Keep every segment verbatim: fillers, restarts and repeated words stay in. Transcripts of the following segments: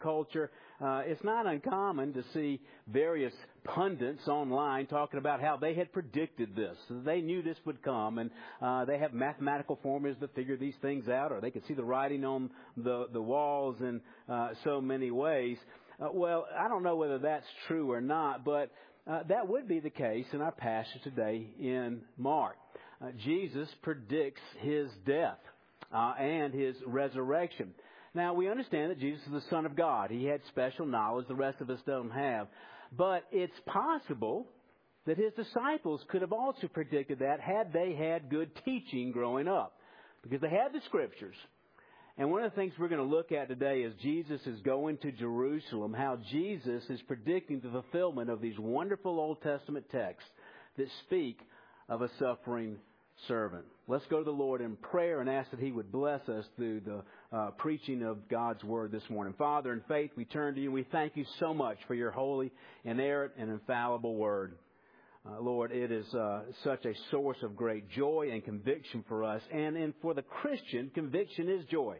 culture, uh, it's not uncommon to see various pundits online talking about how they had predicted this. They knew this would come, and uh, they have mathematical formulas to figure these things out, or they could see the writing on the, the walls in uh, so many ways. Uh, well, I don't know whether that's true or not, but uh, that would be the case in our passage today in Mark. Uh, Jesus predicts his death uh, and his resurrection. Now, we understand that Jesus is the Son of God. He had special knowledge the rest of us don't have. But it's possible that his disciples could have also predicted that had they had good teaching growing up, because they had the Scriptures. And one of the things we're going to look at today is Jesus is going to Jerusalem, how Jesus is predicting the fulfillment of these wonderful Old Testament texts that speak of a suffering servant. Let's go to the Lord in prayer and ask that He would bless us through the uh, preaching of God's Word this morning. Father, in faith, we turn to You. We thank You so much for Your holy, inerrant, and infallible Word. Uh, Lord, it is uh, such a source of great joy and conviction for us. And, and for the Christian, conviction is joy.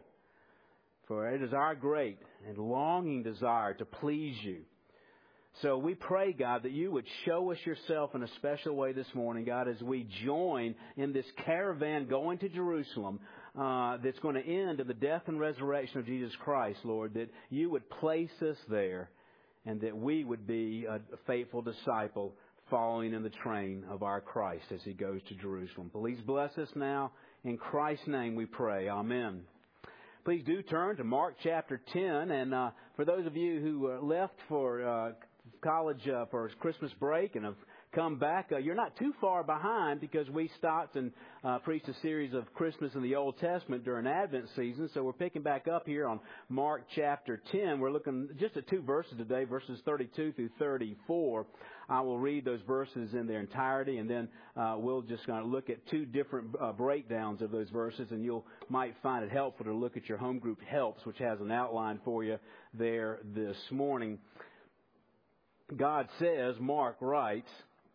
For it is our great and longing desire to please You. So we pray, God, that You would show us Yourself in a special way this morning, God, as we join in this caravan going to Jerusalem uh, that's going to end in the death and resurrection of Jesus Christ, Lord, that You would place us there and that we would be a faithful disciple following in the train of our Christ as He goes to Jerusalem. Please bless us now. In Christ's name we pray. Amen. Please do turn to Mark chapter ten. And uh, for those of you who uh, left for uh, college uh, for Christmas break and have come back, uh, you're not too far behind, because we stopped and uh, preached a series of Christmas in the Old Testament during Advent season. So we're picking back up here on Mark chapter ten. We're looking just at two verses today, verses thirty-two through thirty-four. I will read those verses in their entirety, and then uh, we'll just kind of look at two different uh, breakdowns of those verses, and you might find it helpful to look at your home group helps, which has an outline for you there this morning. God says, Mark writes,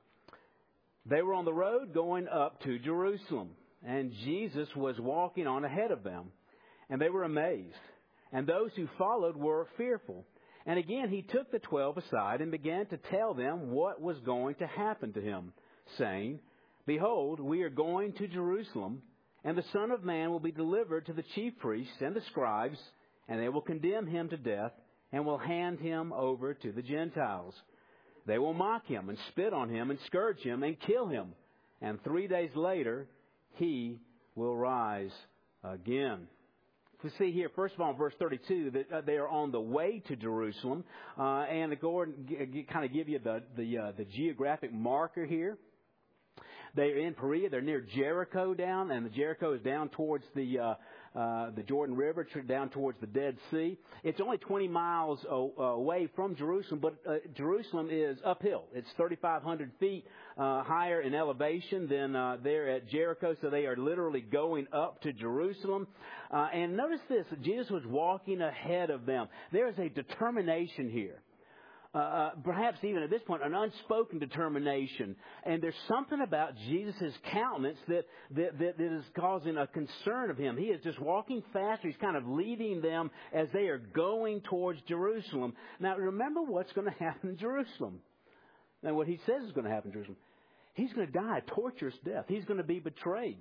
they were on the road going up to Jerusalem, and Jesus was walking on ahead of them, and they were amazed. And those who followed were fearful. And again he took the twelve aside and began to tell them what was going to happen to him, saying, behold, we are going to Jerusalem, and the Son of Man will be delivered to the chief priests and the scribes, and they will condemn him to death, and will hand him over to the Gentiles. They will mock him and spit on him and scourge him and kill him. And three days later, he will rise again. We see here, first of all, in verse thirty-two, that they are on the way to Jerusalem. Uh, and to go and kind of give you the, the, uh, the geographic marker here. They're in Perea. They're near Jericho down, and the Jericho is down towards the uh, uh, the Jordan River, down towards the Dead Sea. It's only twenty miles away from Jerusalem, but uh, Jerusalem is uphill. It's thirty-five hundred feet uh, higher in elevation than uh, there at Jericho, so they are literally going up to Jerusalem. Uh, and notice this, Jesus was walking ahead of them. There is a determination here. Uh, perhaps even at this point, an unspoken determination. And there's something about Jesus' countenance that, that, that, that is causing a concern of him. He is just walking faster. He's kind of leading them as they are going towards Jerusalem. Now, remember what's going to happen in Jerusalem. Now, what he says is going to happen in Jerusalem. He's going to die a torturous death. He's going to be betrayed.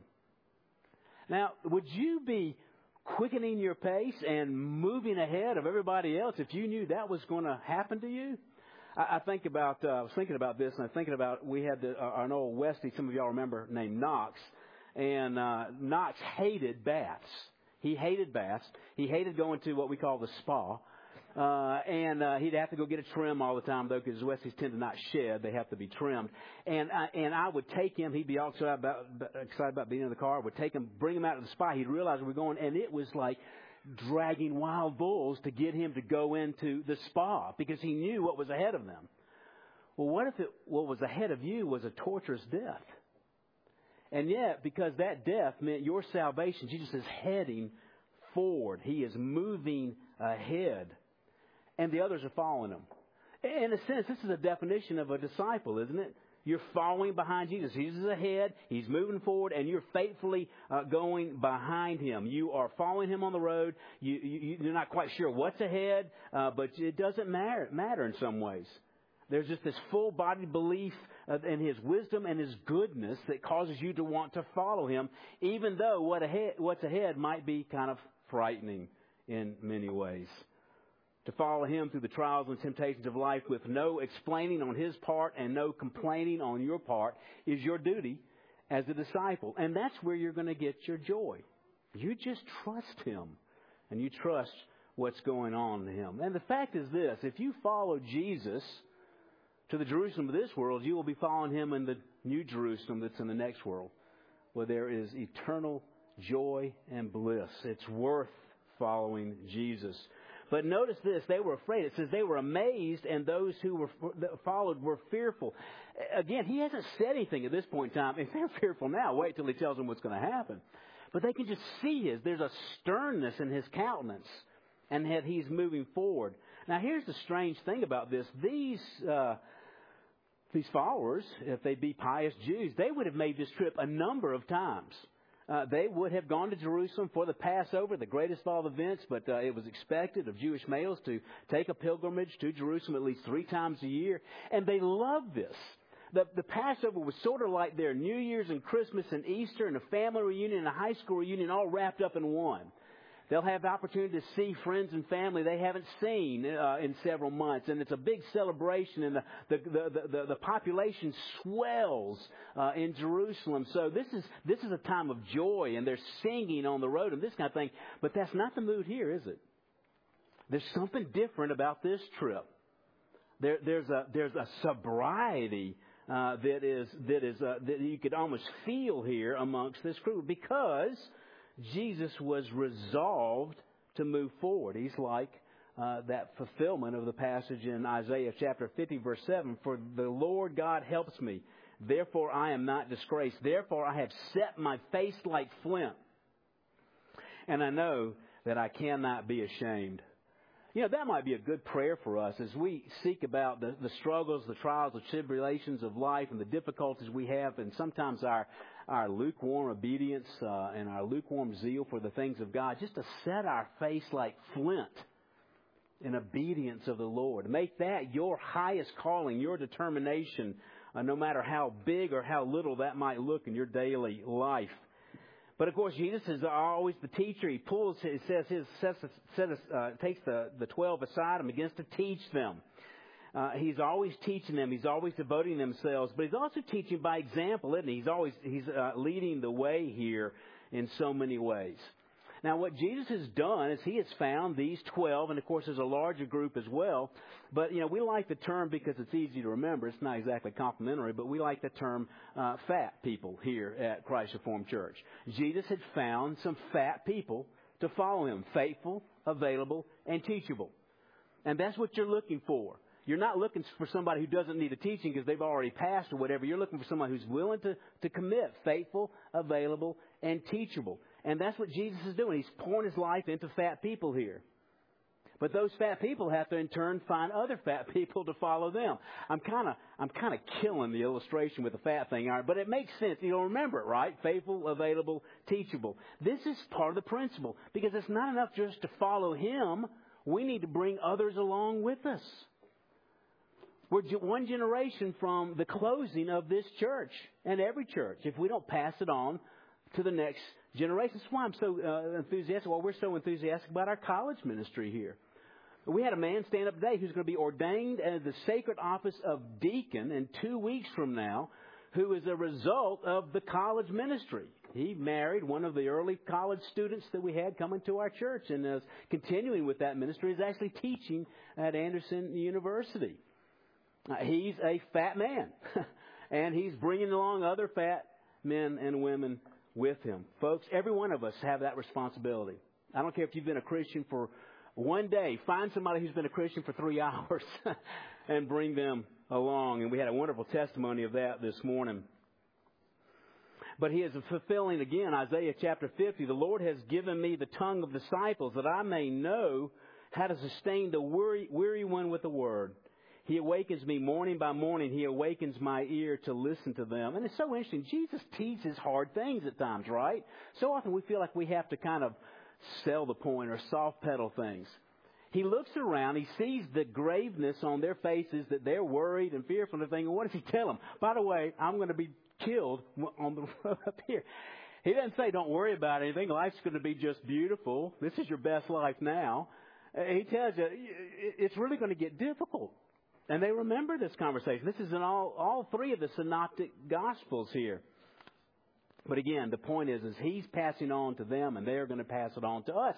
Now, would you be quickening your pace and moving ahead of everybody else if you knew that was going to happen to you? I, I think about, uh, I was thinking about this, and I'm thinking about, we had the, uh, an old Westie, some of y'all remember, named Knox. And uh, Knox hated baths. He hated baths. He hated going to what we call the spa. Uh, and uh, he'd have to go get a trim all the time, though, because Westies tend to not shed. They have to be trimmed. And I, and I would take him. He'd be all excited about, excited about being in the car. I would take him, bring him out to the spa. He'd realize we were going, and it was like dragging wild bulls to get him to go into the spa, because he knew what was ahead of them. Well, what if it, what was ahead of you was a torturous death? And yet, because that death meant your salvation, Jesus is heading forward. He is moving ahead. And the others are following him. In a sense, this is a definition of a disciple, isn't it? You're following behind Jesus. Jesus is ahead. He's moving forward, and you're faithfully uh, going behind Him. You are following Him on the road. You, you, you're not quite sure what's ahead, uh, but it doesn't matter, matter in some ways. There's just this full-bodied belief in His wisdom and His goodness that causes you to want to follow Him, even though what ahead, what's ahead might be kind of frightening in many ways. To follow Him through the trials and temptations of life with no explaining on His part and no complaining on your part is your duty as a disciple. And that's where you're going to get your joy. You just trust Him, and you trust what's going on in Him. And the fact is this: if you follow Jesus to the Jerusalem of this world, you will be following Him in the new Jerusalem that's in the next world, where there is eternal joy and bliss. It's worth following Jesus. But notice this, they were afraid. It says they were amazed, and those who were followed were fearful. Again, He hasn't said anything at this point in time. If they're fearful now, wait till He tells them what's going to happen. But they can just see His. There's a sternness in His countenance, and that He's moving forward. Now, here's the strange thing about this. These uh, these followers, if they be pious Jews, they would have made this trip a number of times. Uh, they would have gone to Jerusalem for the Passover, the greatest of all events, but uh, it was expected of Jewish males to take a pilgrimage to Jerusalem at least three times a year. And they loved this. The, the Passover was sort of like their New Year's and Christmas and Easter and a family reunion and a high school reunion all wrapped up in one. They'll have the opportunity to see friends and family they haven't seen uh, in several months. And it's a big celebration, and the, the, the, the, the population swells uh, in Jerusalem. So this is this is a time of joy, and they're singing on the road and this kind of thing. But that's not the mood here, is it? There's something different about this trip. There, there's a there's a sobriety uh, that is that is uh, that you could almost feel here amongst this crew, because Jesus was resolved to move forward. He's like uh, that fulfillment of the passage in Isaiah chapter fifty, verse seven. For the Lord God helps me, therefore I am not disgraced. Therefore I have set my face like flint, and I know that I cannot be ashamed. You know, that might be a good prayer for us as we seek about the, the struggles, the trials, the tribulations of life and the difficulties we have, and sometimes our our lukewarm obedience uh, and our lukewarm zeal for the things of God, just to set our face like flint in obedience of the Lord. Make that your highest calling, your determination, uh, no matter how big or how little that might look in your daily life. But of course, Jesus is always the teacher. He pulls, he says, his sets, sets, uh, takes the, the twelve aside and begins to teach them. Uh, he's always teaching them. He's always devoting themselves. But he's also teaching by example, isn't he? He's always he's uh, leading the way here in so many ways. Now, what Jesus has done is he has found these twelve, and of course there's a larger group as well. But, you know, we like the term because it's easy to remember. It's not exactly complimentary, but we like the term uh, fat people here at Christ Reformed Church. Jesus had found some fat people to follow him, faithful, available, and teachable. And that's what you're looking for. You're not looking for somebody who doesn't need a teaching because they've already passed or whatever. You're looking for someone who's willing to, to commit, faithful, available, and teachable. And that's what Jesus is doing. He's pouring his life into fat people here. But those fat people have to in turn find other fat people to follow them. I'm kind of I'm kind of killing the illustration with the fat thing, all right? But it makes sense. You'll remember it, right? Faithful, available, teachable. This is part of the principle, because it's not enough just to follow him. We need to bring others along with us. We're one generation from the closing of this church and every church if we don't pass it on to the next generation. That's why I'm so uh, enthusiastic. Well, we're so enthusiastic about our college ministry here. We had a man stand up today who's going to be ordained as the sacred office of deacon in two weeks from now, who is a result of the college ministry. He married one of the early college students that we had coming to our church, and is continuing with that ministry. Is actually teaching at Anderson University. Uh, he's a fat man, and he's bringing along other fat men and women with him. Folks, every one of us have that responsibility. I don't care if you've been a Christian for one day. Find somebody who's been a Christian for three hours and bring them along. And we had a wonderful testimony of that this morning. But he is fulfilling, again, Isaiah chapter fifty. The Lord has given me the tongue of disciples that I may know how to sustain the weary, weary one with the word. He awakens me morning by morning. He awakens my ear to listen to them. And it's so interesting. Jesus teaches hard things at times, right? So often we feel like we have to kind of sell the point or soft pedal things. He looks around. He sees the graveness on their faces, that they're worried and fearful and everything. And what does he tell them? By the way, I'm going to be killed on the road up here. He doesn't say, don't worry about anything. Life's going to be just beautiful. This is your best life now. He tells you it's really going to get difficult. And they remember this conversation. This is in all, all three of the synoptic gospels here. But again, the point is, is he's passing on to them, and they're going to pass it on to us.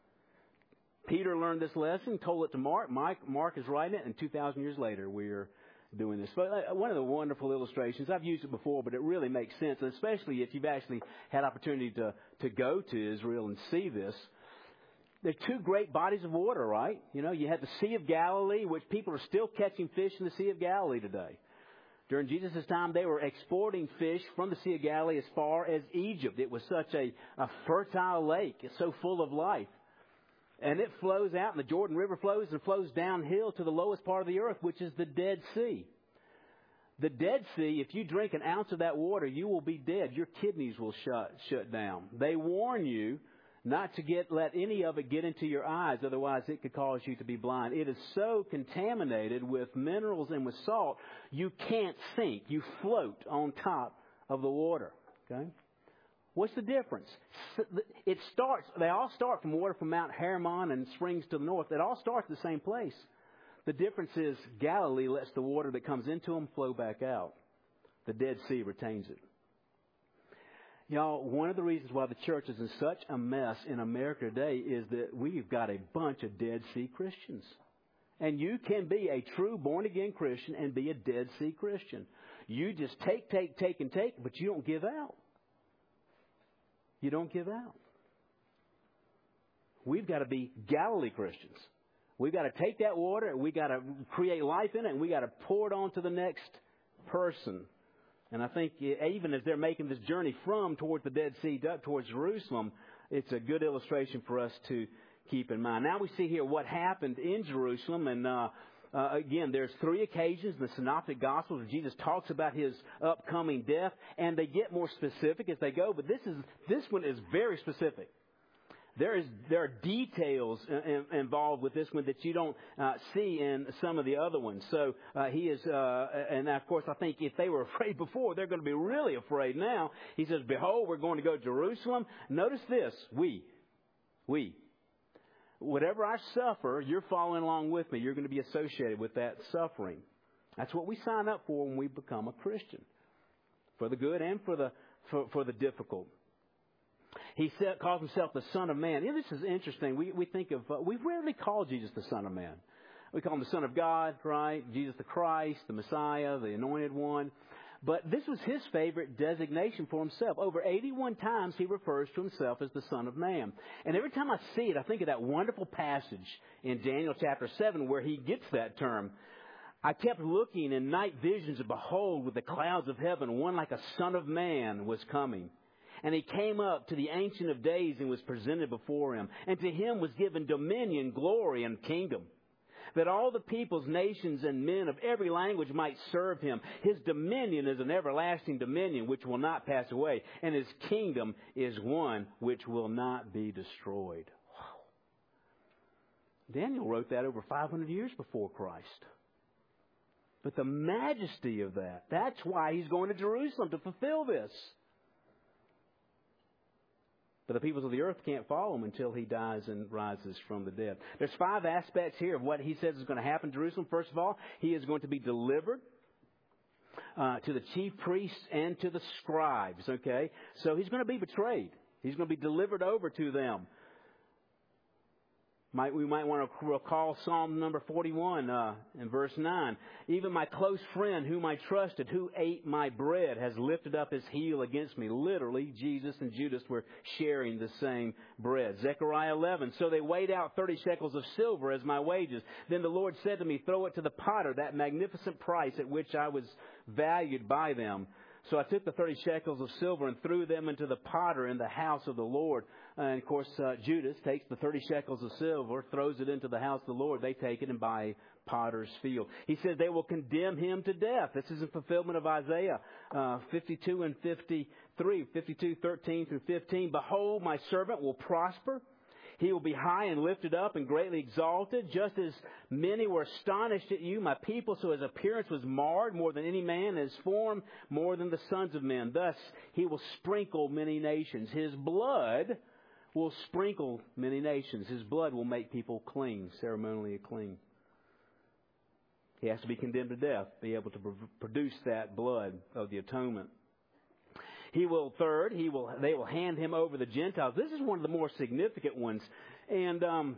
Peter learned this lesson, told it to Mark. Mike, Mark is writing it, and two thousand years later, we're doing this. But one of the wonderful illustrations, I've used it before, but it really makes sense, and especially if you've actually had opportunity to, to go to Israel and see this. There are two great bodies of water, right? You know, you had the Sea of Galilee, which people are still catching fish in the Sea of Galilee today. During Jesus' time, they were exporting fish from the Sea of Galilee as far as Egypt. It was such a, a fertile lake. It's so full of life. And it flows out, and the Jordan River flows and flows downhill to the lowest part of the earth, which is the Dead Sea. The Dead Sea, if you drink an ounce of that water, you will be dead. Your kidneys will shut shut down. They warn you not to get let any of it get into your eyes, otherwise it could cause you to be blind. It is so contaminated with minerals and with salt, you can't sink. You float on top of the water. Okay? What's the difference? It starts. They all start from water from Mount Hermon and springs to the north. It all starts at the same place. The difference is Galilee lets the water that comes into them flow back out. The Dead Sea retains it. Y'all, one of the reasons why the church is in such a mess in America today is that we've got a bunch of Dead Sea Christians. And you can be a true born-again Christian and be a Dead Sea Christian. You just take, take, take, and take, but you don't give out. You don't give out. We've got to be Galilee Christians. We've got to take that water, and we've got to create life in it, and we've got to pour it on to the next person. And I think even as they're making this journey from towards the Dead Sea, up towards Jerusalem, it's a good illustration for us to keep in mind. Now we see here what happened in Jerusalem. And uh, uh, again, there's three occasions in the Synoptic Gospels where Jesus talks about his upcoming death. And they get more specific as they go. But this is this one is very specific. There is there are details in, in, involved with this one that you don't uh, see in some of the other ones. So uh, he is, uh, and of course, I think if they were afraid before, they're going to be really afraid now. He says, "Behold, we're going to go to Jerusalem." Notice this: we, we, whatever I suffer, you're following along with me. You're going to be associated with that suffering. That's what we sign up for when we become a Christian, for the good and for the for, for the difficult. He said, calls himself the Son of Man. You know, this is interesting. We we think of, uh, we rarely call Jesus the Son of Man. We call him the Son of God, right? Jesus the Christ, the Messiah, the Anointed One. But this was his favorite designation for himself. Over eighty-one times he refers to himself as the Son of Man. And every time I see it, I think of that wonderful passage in Daniel chapter seven where he gets that term. I kept looking in night visions, and behold, with the clouds of heaven, one like a Son of Man was coming. And he came up to the Ancient of Days and was presented before him. And to him was given dominion, glory, and kingdom, that all the peoples, nations, and men of every language might serve him. His dominion is an everlasting dominion which will not pass away, and his kingdom is one which will not be destroyed. Wow. Daniel wrote that over five hundred years before Christ. But the majesty of that, that's why he's going to Jerusalem to fulfill this. But the peoples of the earth can't follow him until he dies and rises from the dead. There's five aspects here of what he says is going to happen in Jerusalem. First of all, he is going to be delivered uh, to the chief priests and to the scribes. Okay, so he's going to be betrayed. He's going to be delivered over to them. Might, we might want to recall Psalm number forty-one uh, in verse nine. Even my close friend whom I trusted, who ate my bread, has lifted up his heel against me. Literally, Jesus and Judas were sharing the same bread. Zechariah eleven. So they weighed out thirty shekels of silver as my wages. Then the Lord said to me, throw it to the potter, that magnificent price at which I was valued by them. So I took the thirty shekels of silver and threw them into the potter in the house of the Lord. And, of course, uh, Judas takes the thirty shekels of silver, throws it into the house of the Lord. They take it and buy a potter's field. He says they will condemn him to death. This is in fulfillment of Isaiah uh, fifty-two and fifty-three, fifty-two, thirteen through fifteen. Behold, my servant will prosper. He will be high and lifted up and greatly exalted, just as many were astonished at you, my people. So his appearance was marred more than any man, and his form more than the sons of men. Thus he will sprinkle many nations. His blood will sprinkle many nations. His blood will make people clean, ceremonially clean. He has to be condemned to death, be able to produce that blood of the atonement. He will, third, he will. They will hand him over the Gentiles. This is one of the more significant ones. And um,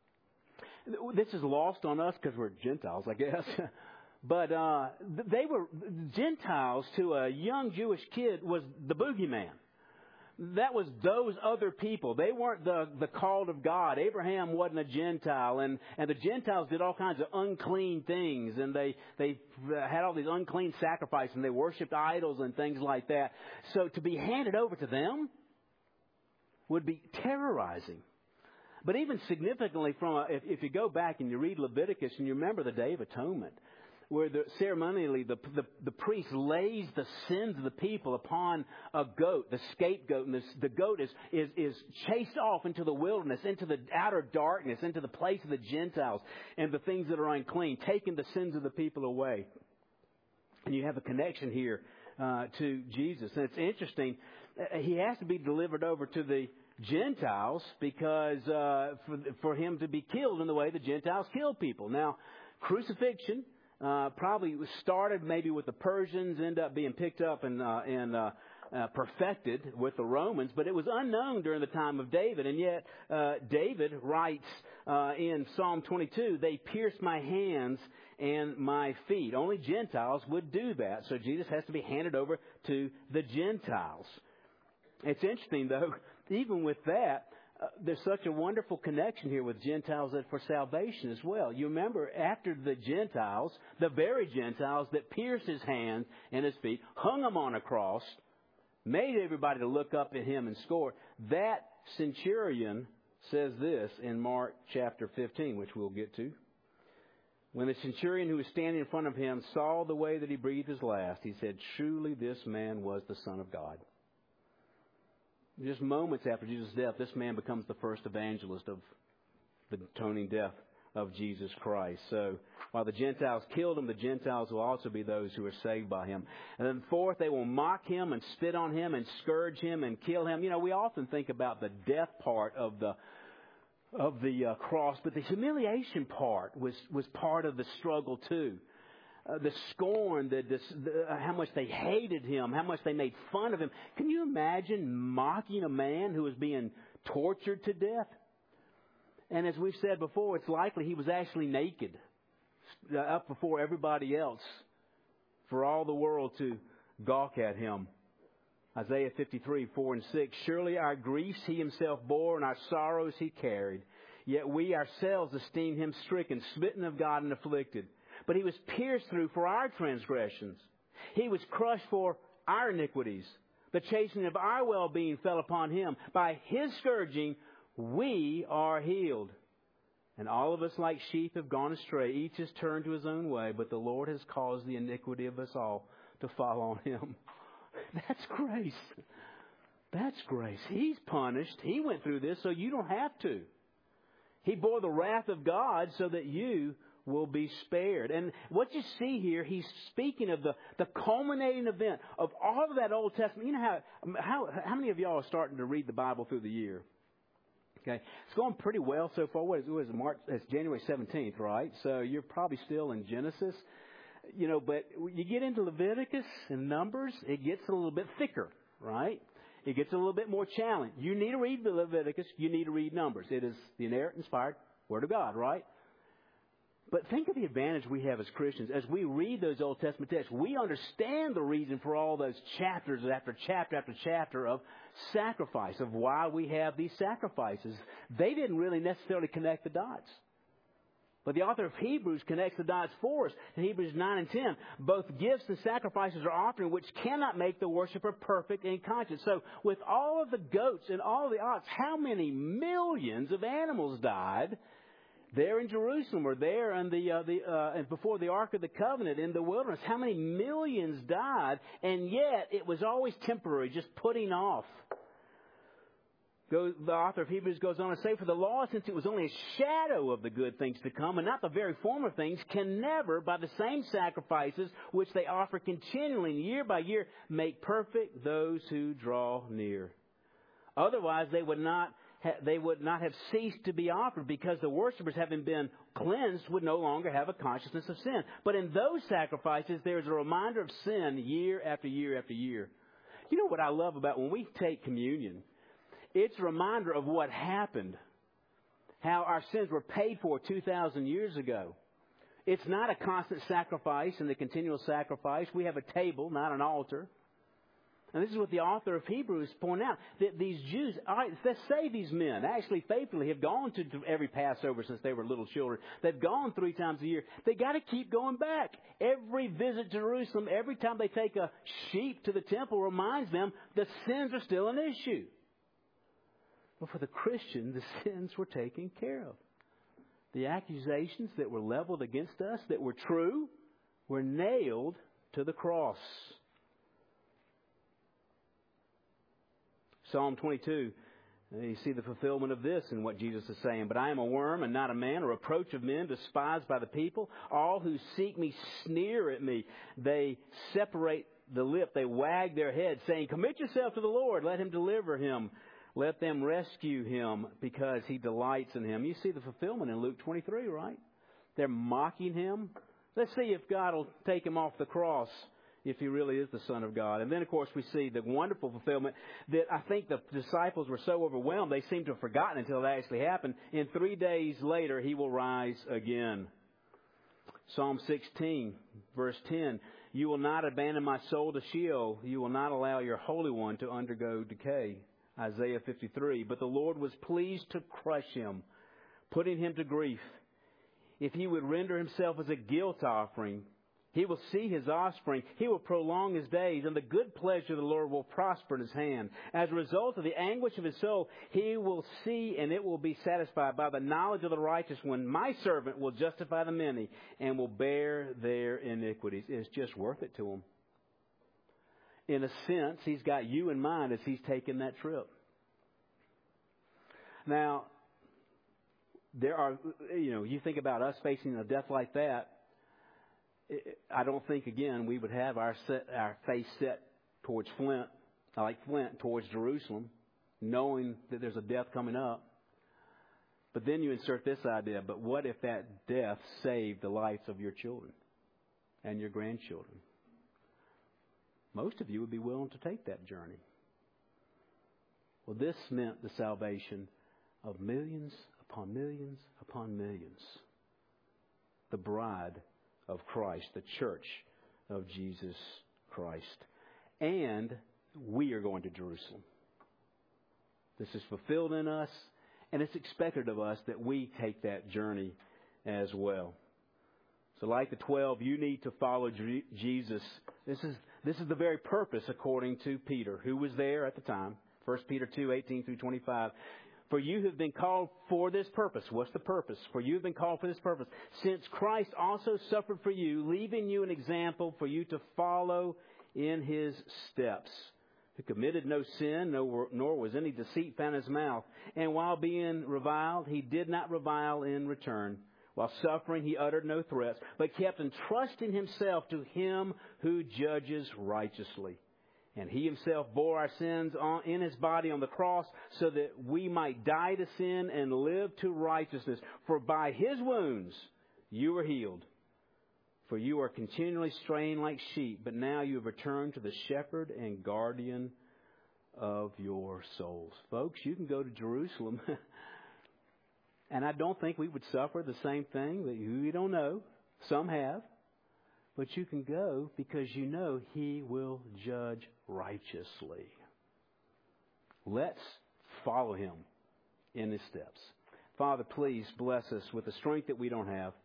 this is lost on us because we're Gentiles, I guess. But uh, they were, Gentiles to a young Jewish kid was the boogeyman. That was those other people. They weren't the, the called of God. Abraham wasn't a Gentile. And, and the Gentiles did all kinds of unclean things. And they, they had all these unclean sacrifices. And they worshipped idols and things like that. So to be handed over to them would be terrorizing. But even significantly, from a, if, if you go back and you read Leviticus and you remember the Day of Atonement, where the, ceremonially the, the the priest lays the sins of the people upon a goat, the scapegoat, and this, the goat is, is is chased off into the wilderness, into the outer darkness, into the place of the Gentiles and the things that are unclean, taking the sins of the people away. And you have a connection here uh, to Jesus. And it's interesting, he has to be delivered over to the Gentiles because uh, for, for him to be killed in the way the Gentiles kill people. Now, crucifixion Uh, probably started maybe with the Persians, ended up being picked up and, uh, and uh, uh, perfected with the Romans, but it was unknown during the time of David. And yet uh, David writes uh, in Psalm twenty-two, they pierced my hands and my feet. Only Gentiles would do that. So Jesus has to be handed over to the Gentiles. It's interesting, though, even with that, Uh, there's such a wonderful connection here with Gentiles that for salvation as well. You remember after the Gentiles, the very Gentiles that pierced his hands and his feet, hung him on a cross, made everybody to look up at him and score. That centurion says this in Mark chapter fifteen, which we'll get to. When the centurion who was standing in front of him saw the way that he breathed his last, he said, "Truly this man was the Son of God." Just moments after Jesus' death, this man becomes the first evangelist of the atoning death of Jesus Christ. So while the Gentiles killed him, the Gentiles will also be those who are saved by him. And then fourth, they will mock him and spit on him and scourge him and kill him. You know, we often think about the death part of the of the uh, cross, but the humiliation part was, was part of the struggle too. Uh, the scorn, the, the, the, uh, how much they hated him, how much they made fun of him. Can you imagine mocking a man who was being tortured to death? And as we've said before, it's likely he was actually naked uh, up before everybody else for all the world to gawk at him. Isaiah fifty-three, four and six. Surely our griefs he himself bore and our sorrows he carried. Yet we ourselves esteemed him stricken, smitten of God and afflicted. But he was pierced through for our transgressions. He was crushed for our iniquities. The chastening of our well-being fell upon him. By his scourging, we are healed. And all of us like sheep have gone astray. Each has turned to his own way. But the Lord has caused the iniquity of us all to fall on him. That's grace. That's grace. He's punished. He went through this so you don't have to. He bore the wrath of God so that you will be spared. And what you see here, he's speaking of the, the culminating event of all of that Old Testament. You know how, how, how many of y'all are starting to read the Bible through the year? Okay. It's going pretty well so far. What is, what is it? March, it's January seventeenth, right? So you're probably still in Genesis. You know, but you get into Leviticus and Numbers, it gets a little bit thicker, right? It gets a little bit more challenging. You need to read the Leviticus. You need to read Numbers. It is the inerrant, inspired Word of God, right? But think of the advantage we have as Christians. As we read those Old Testament texts, we understand the reason for all those chapters after chapter after chapter of sacrifice, of why we have these sacrifices. They didn't really necessarily connect the dots. But the author of Hebrews connects the dots for us in Hebrews nine and ten. Both gifts and sacrifices are offered which cannot make the worshiper perfect in conscience. So with all of the goats and all of the ox, how many millions of animals died there in Jerusalem or there in the, uh, the, uh, and before the Ark of the Covenant in the wilderness? How many millions died? And yet it was always temporary, just putting off. The author of Hebrews goes on to say, for the law, since it was only a shadow of the good things to come and not the very form of things, can never, by the same sacrifices which they offer continually year by year, make perfect those who draw near. Otherwise, they would not ha- they would not have ceased to be offered, because the worshippers, having been cleansed, would no longer have a consciousness of sin. But in those sacrifices, there is a reminder of sin year after year after year. You know what I love about when we take communion? It's a reminder of what happened, how our sins were paid for two thousand years ago. It's not a constant sacrifice and the continual sacrifice. We have a table, not an altar. And this is what the author of Hebrews pointed out, that these Jews, all right, let's say these men actually faithfully have gone to every Passover since they were little children. They've gone three times a year. They got to keep going back. Every visit to Jerusalem, every time they take a sheep to the temple, reminds them the sins are still an issue. But for the Christian, the sins were taken care of. The accusations that were leveled against us, that were true, were nailed to the cross. Psalm twenty-two, you see the fulfillment of this in what Jesus is saying. But I am a worm and not a man, a reproach of men, despised by the people. All who seek me sneer at me. They separate the lip, they wag their head, saying, commit yourself to the Lord, let him deliver him. Let them rescue him because he delights in him. You see the fulfillment in Luke twenty-three, right? They're mocking him. Let's see if God will take him off the cross, if he really is the Son of God. And then, of course, we see the wonderful fulfillment that I think the disciples were so overwhelmed they seemed to have forgotten until it actually happened. In three days later, he will rise again. Psalm sixteen, verse ten. You will not abandon my soul to Sheol. You will not allow your Holy One to undergo decay. Isaiah fifty-three, but the Lord was pleased to crush him, putting him to grief. If he would render himself as a guilt offering, he will see his offspring. He will prolong his days, and the good pleasure of the Lord will prosper in his hand. As a result of the anguish of his soul, he will see and it will be satisfied by the knowledge of the righteous one. My servant will justify the many and will bear their iniquities. It's just worth it to him. In a sense, he's got you in mind as he's taking that trip. Now, there are, you know, you think about us facing a death like that, I don't think, again, we would have our set, our face set towards Flint, like Flint, towards Jerusalem, knowing that there's a death coming up. But then you insert this idea, but what if that death saved the lives of your children and your grandchildren? Most of you would be willing to take that journey. Well, this meant the salvation of millions upon millions upon millions. The bride of Christ, the church of Jesus Christ. And we are going to Jerusalem. This is fulfilled in us, and it's expected of us that we take that journey as well. So like the twelve, you need to follow G- Jesus. This is this is the very purpose, according to Peter, who was there at the time. First Peter two, eighteen through twenty-five. For you have been called for this purpose. What's the purpose? For you have been called for this purpose. Since Christ also suffered for you, leaving you an example for you to follow in his steps. Who committed no sin, no, nor was any deceit found in his mouth. And while being reviled, he did not revile in return. While suffering, he uttered no threats, but kept entrusting himself to him who judges righteously. And he himself bore our sins on, in his body on the cross so that we might die to sin and live to righteousness. For by his wounds you were healed. For you are continually straying like sheep, but now you have returned to the shepherd and guardian of your souls. Folks, you can go to Jerusalem. And I don't think we would suffer the same thing. We don't know. Some have. But you can go because you know he will judge righteously. Let's follow him in his steps. Father, please bless us with the strength that we don't have.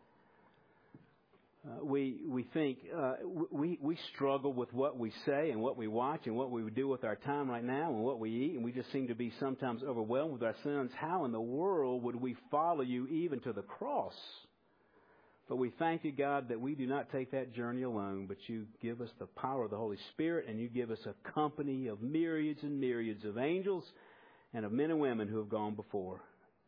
Uh, we we think uh, we we struggle with what we say and what we watch and what we would do with our time right now and what we eat, and we just seem to be sometimes overwhelmed with our sins. How in the world would we follow you even to the cross? But we thank you, God, that we do not take that journey alone, but you give us the power of the Holy Spirit, and you give us a company of myriads and myriads of angels and of men and women who have gone before.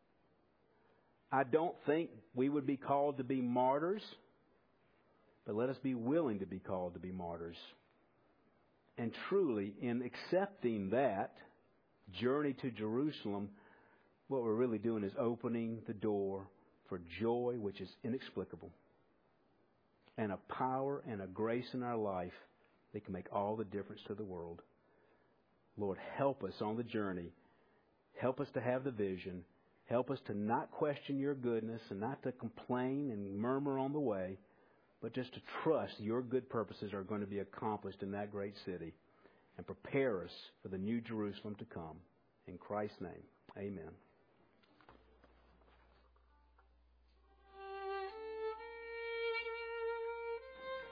I don't think we would be called to be martyrs, but let us be willing to be called to be martyrs. And truly, in accepting that journey to Jerusalem, what we're really doing is opening the door for joy which is inexplicable, and a power and a grace in our life that can make all the difference to the world. Lord, help us on the journey. Help us to have the vision. Help us to not question your goodness and not to complain and murmur on the way, but just to trust your good purposes are going to be accomplished in that great city, and prepare us for the new Jerusalem to come. In Christ's name, amen.